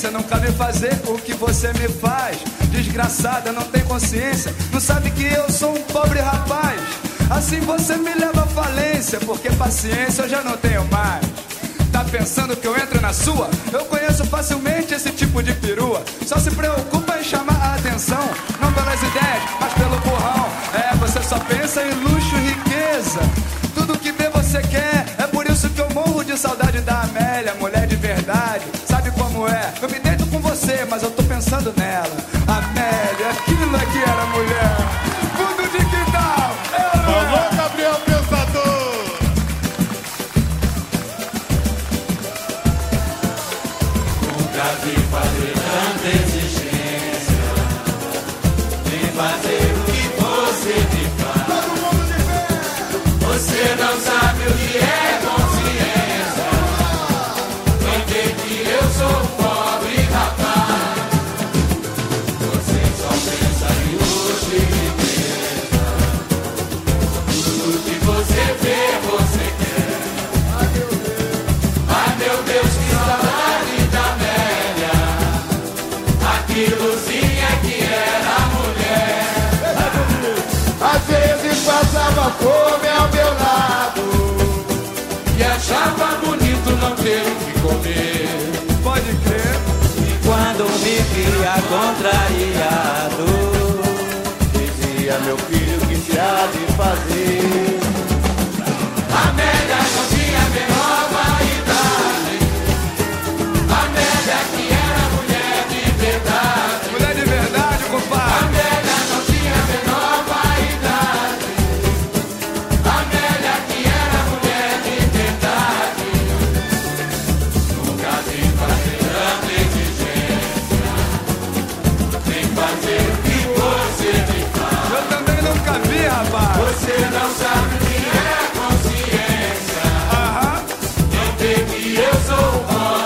paciência, nunca vi fazer o que você me faz. Desgraçada, não tem consciência, não sabe que eu sou um pobre rapaz. Assim você me leva à falência, porque paciência eu já não tenho mais. Tá pensando que eu entro na sua? Eu conheço facilmente esse tipo de perua. Só se preocupa em chamar a atenção, não pelas ideias, mas pelo burrão. É, você só pensa em luxo e riqueza, tudo que vê você quer. É por isso que eu morro de saudade da Amélia, mulher de verdade. Sabe como é? Eu me deito com você, mas eu tô pensando nela. Amélia, aquilo é que era mulher. Fundo de quintal, Alô, Gabriel Pensador. Nunca vi fazer tanta exigência, nem fazer o que você me faz. Todo mundo de pé. Você não sabe o que é consciência, nem vê que eu sou um pobre rapaz. Você só pensa em luxo e riqueza, tudo que você vê, você quer. Ai meu Deus, que saudade da Amélia, aquilozinha que era mulher. Às vezes passava fome ao meu lado E achava bonito não ter o que comer. pode crer. E quando me via contrariado, dizia: meu filho, que se há de fazer? Amélia não tinha a menor vaidade, Amélia que era mulher de verdade. Mulher de verdade, compadre. Amélia não tinha a menor vaidade, Amélia que era mulher de verdade. Nunca vi fazer tanta exigência, nem fazer o que você me faz. Eu também nunca vi, rapaz. Você não sabe o que é consciência, Aham. não vê que eu sou um